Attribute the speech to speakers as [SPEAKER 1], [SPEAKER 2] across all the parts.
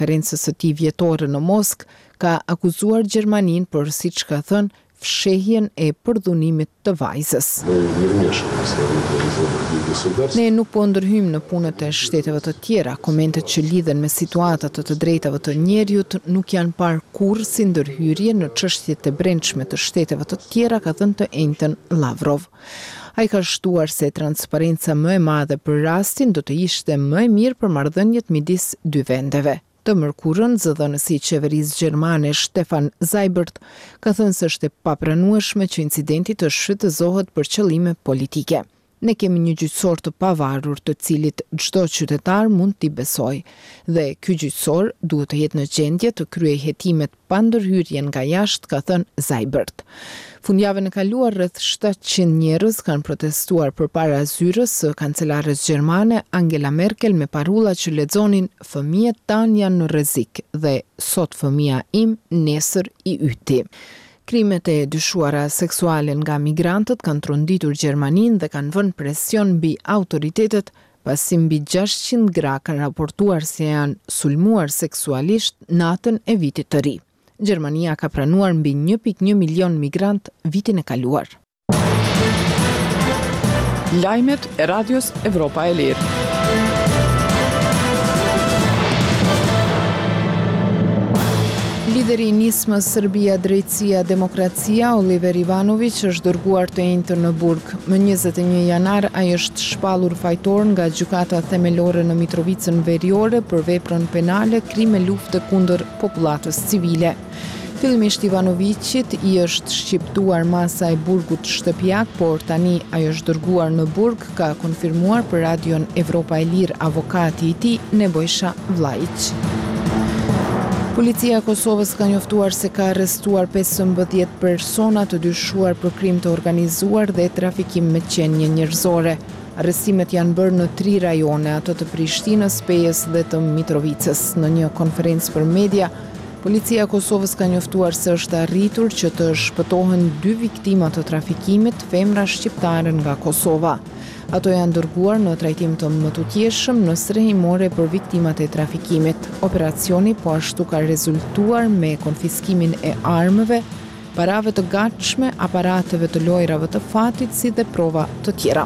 [SPEAKER 1] konferencës së tij vjetore në Moskë, ka akuzuar Gjermaninë për, siç ka thënë, fshehjen e përdhunimit të vajzës. Ne nuk po ndërhyjmë në punët e shteteve të tjera. Komentet që lidhen me situatat të drejtave të njerëzit nuk janë parë kurrë si ndërhyrje në çështjet e brendshme të shteteve të tjera, ka thënë të njëjtën Lavrov. Ai ka shtuar se transparenca më e madhe për rastin do të ishte më e mirë për marrëdhëniet midis dy vendeve. Të mërkurën, zëdhënësi i qeverisë gjermane Stefan Seibert ka thënë se është e papranueshme që incidenti të shfrytëzohet për qëllime politike. Ne kemi një gjyqësor të pavarur të cilit çdo qytetar mund t'i besojë, dhe ky gjyqësor duhet të jetë në gjendje të kryejë hetimet pa ndërhyrje nga jashtë, ka thënë Seibert. Fundjavën e kaluar rreth 700 njerëz kanë protestuar përpara zyrës së kancelares gjermane Angela Merkel me parulla që lexonin "Fëmijët tanë janë në rrezik" dhe "Sot fëmia im, nesër i yti". Krimet e dyshuara seksuale nga migrantët kanë tronditur Gjermaninë dhe kanë vënë presion mbi autoritetet, pasi mbi 600 gra kanë raportuar se janë sulmuar seksualisht natën e vitit të ri. Gjermania ka pranuar mbi 1.1 milion migrant vitin e kaluar.
[SPEAKER 2] Lajmet e Radios Evropa e Lirë.
[SPEAKER 1] Lideri i nismës Serbia Drejtësia Demokracia, Oliver Ivanović, është dërguar të njëjtën në burg. Më 21 janar ai është shpallur fajtor nga gjykata themelore në Mitrovicën Veriore për veprën penale krime lufte kundër popullatës civile. Fillimisht Ivanovićit i është shqiptuar masa e burgut shtëpiak, por tani ai është dërguar në burg, ka konfirmuar për Radion Evropa e Lirë avokati i tij, Nebojša Vlajić. Policia e Kosovës ka njoftuar se ka arrestuar 15 persona të dyshuar për krim të organizuar dhe trafikim me qenie njerëzore. Arrestimet janë bërë në 3 rajone, ato të Prishtinës, Pejës dhe të Mitrovicës. Në një konferencë për media, Policia e Kosovës ka njoftuar se është arritur që të shpëtohen 2 viktima të trafikimit, femra shqiptare nga Kosova. Ato janë dërguar në trajtim të mëtutjeshëm në strehimore për viktimat e trafikimit. Operacioni po ashtu ka rezultuar me konfiskimin e armëve, parave të gatshme, aparateve të lojrave të fatit, si dhe prova të tjera.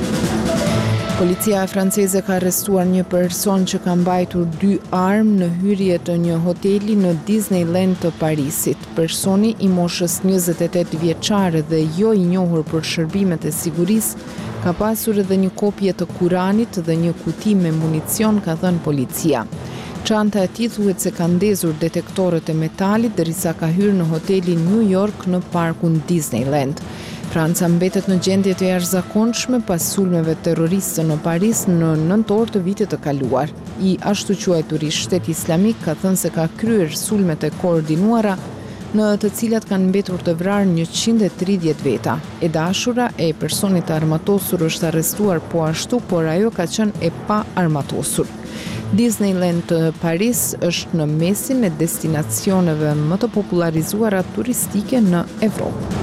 [SPEAKER 1] Policia franceze ka arrestuar një person që ka mbajtur 2 armë në hyrje të një hoteli në Disneyland të Parisit. Personi i moshës 28 vjeçare dhe jo i njohur për shërbimet e sigurisë ka pasur edhe një kopje të Kuranit dhe një kuti me municion, ka thënë policia. Çanta e tij thuhet se ka ndezur detektorët e metalit derisa ka hyrë në hotelin New York në parkun Disneyland. Franca mbetet në gjendje të jashtëzakonshme pas sulmeve terroriste në Paris në nëntor të vitit të kaluar. I ashtu quajturi Shteti Islamik ka thënë se ka kryer sulmet e koordinuara në të cilat kanë mbetur të vrarë 130 veta. E dashura e personit armatosur është arrestuar po ashtu, por ajo ka qenë e pa armatosur. Disneyland të Paris është në mesin e destinacioneve më të popularizuara turistike në Evropë.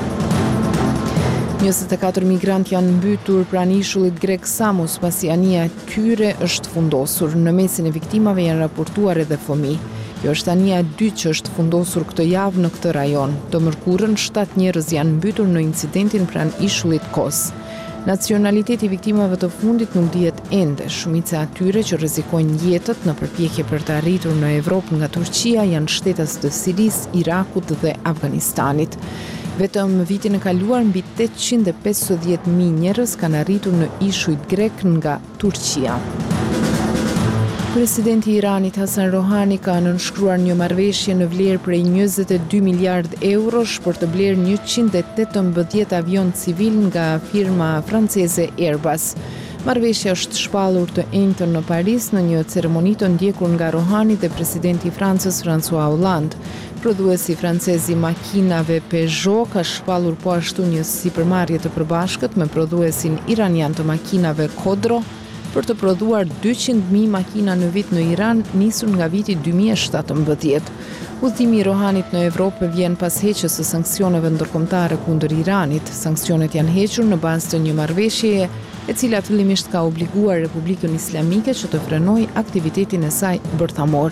[SPEAKER 1] 24 migrant janë mbytur pranë ishullit grek Samos pasi anija e tyre është fundosur. Në mesin e viktimave janë raportuar edhe fëmijë. Kjo është anija e dytë që është fundosur këtë javë në këtë rajon. Të mërkurën 7 njerëz janë mbytur në incidentin pranë ishullit Kos. Nacionaliteti i viktimave të fundit nuk dihet ende. Shumica e atyre që rrezikojnë jetët në përpjekje për të arritur në Evropë nga Turqia janë shtetas të Sirisë, Irakut dhe Afganistanit. Vetëm vitin e kaluar mbi 850.000 njerëz kanë arritur në ishujt grek nga Turqia. Presidenti i Iranit Hasan Rohani ka nënshkruar një marrëveshje në vlerë prej 22 miliard eurosh për të blerë 118 avion civil nga firma franceze Airbus. Marrëveshja është shpallur të njëjtën në Paris në një ceremoni të ndjekur nga Rohani dhe presidenti i Francës François Hollande. Prodhuesi francez i makinave Peugeot ka shpallur po ashtu një sipërmarrje të përbashkët me prodhuesin iranian të makinave Kodro për të prodhuar 200.000 makina në vit në Iran, nisur nga viti 2017. Udhëtimi i Rohanit në Evropë vjen pas heqjes së sanksioneve ndërkombëtare kundër Iranit. Sanksionet janë hequr në bazë të një marrëveshjeje e cila fillimisht ka obliguar Republikën Islamike që të frenojë aktivitetin e saj bërthamor.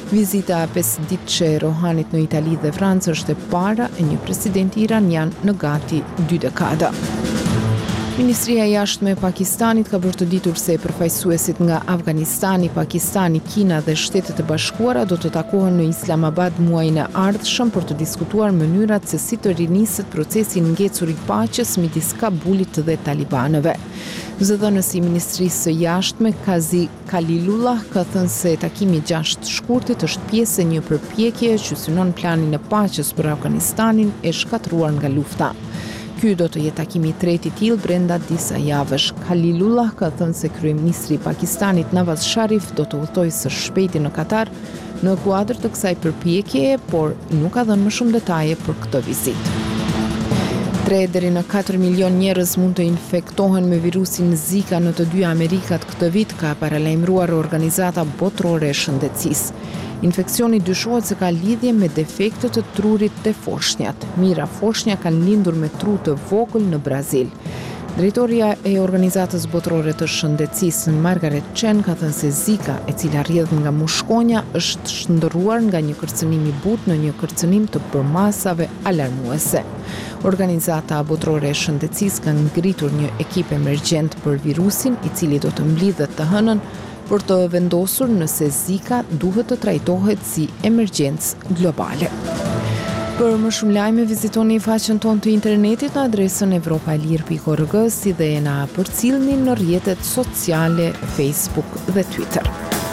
[SPEAKER 1] Vizita 5 ditësh e Rohanit në Itali dhe Francë është e para e një presidenti iranian në gati 2 dekada. Ministria e Jashtme e Pakistanit ka bërë të ditur se përfaqësuesit nga Afganistani, Pakistani, Kina dhe Shtetet e Bashkuara do të takohen në Islamabad muajin e ardhshëm për të diskutuar mënyrat se si të riniset procesi i ngecur i paqes midis Kabulit dhe talibanëve. Zëdhënësi i Ministrisë së Jashtme Kazi Kalilullah ka thënë se takimi 6 shkurtit është pjesë e një përpjekje që synon planin e paqes për Afganistanin e shkatruar nga lufta. Ky do të jetë takimi i tretë i tillë brenda disa javësh. Kalilullah ka thënë se kryeministri i Pakistanit Nawaz Sharif do të udhtojë së shpejti në Katar në kuadër të kësaj përpjekjeje, por nuk ka dhënë më shumë detaje për këtë vizitë. 3 deri në 4 milion njerëz mund të infektohen me virusin Zika në të dy Amerikat këtë vit, ka paralajmëruar Organizata Botërore e Shëndetësisë. Infeksioni dyshohet se ka lidhje me defekte të trurit të foshnjat. Mira foshnja kanë lindur me tru të vogël në Brazil. Drejtoria e Organizatës Botërore të Shëndetësisë Margaret Chan ka thënë se Zika, e cila rrjedh nga mushkonja, është shndërruar nga një kërcënim i butë në një kërcënim të përmasave alarmuese. Organizata Botërore e Shëndetësisë ka ngritur një ekip emergjent për virusin, i cili do të mblidhet të hënën për të vendosur nëse Zika duhet të trajtohet si emergjencë globale. Për më shumë lajme, vizitoni faqen tonë të internetit në adresën evropaelir.org, si dhe na përcillni në rrjetet sociale Facebook dhe Twitter.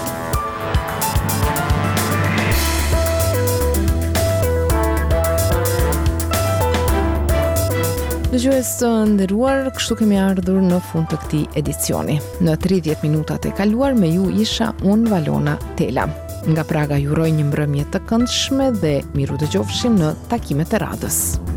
[SPEAKER 1] Dëgjues të nderuar, kështu kemi ardhur në fund të këtij edicioni. Në 30 minutat e kaluar me ju isha unë Valona Tela. Nga Praga ju uroj një mbrëmje të këndshme dhe miru dëgjofshim në takimet e radhës.